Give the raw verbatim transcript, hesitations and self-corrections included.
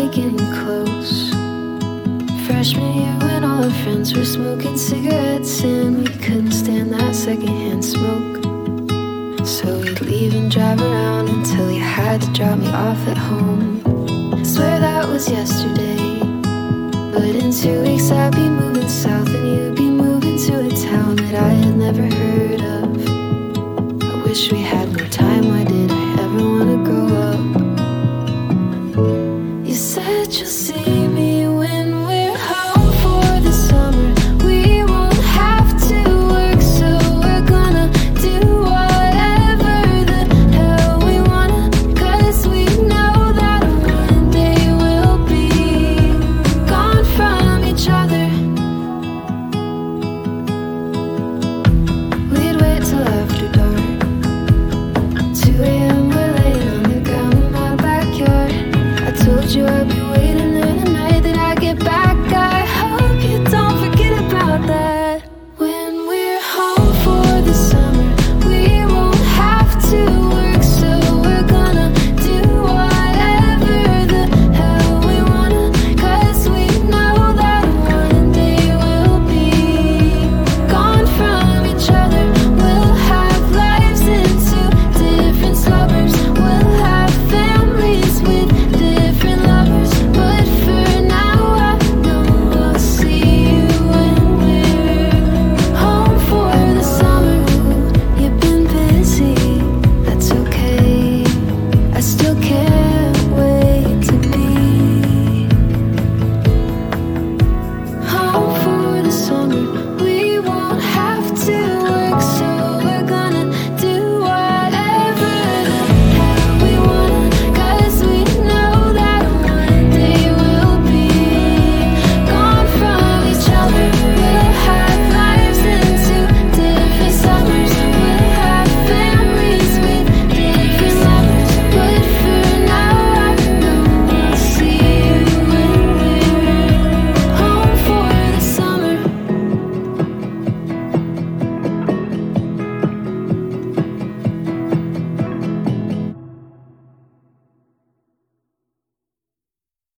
getting close. Freshman year when all our friends were smoking cigarettes and we couldn't stand that secondhand smoke. So we'd leave and drive around until you had to drop me off at home. I swear that was yesterday, but in two weeks I'd be moving south and you'd be moving to a town that I had never heard of. I wish we had more time, why did I ever want to grow up? You said you'll see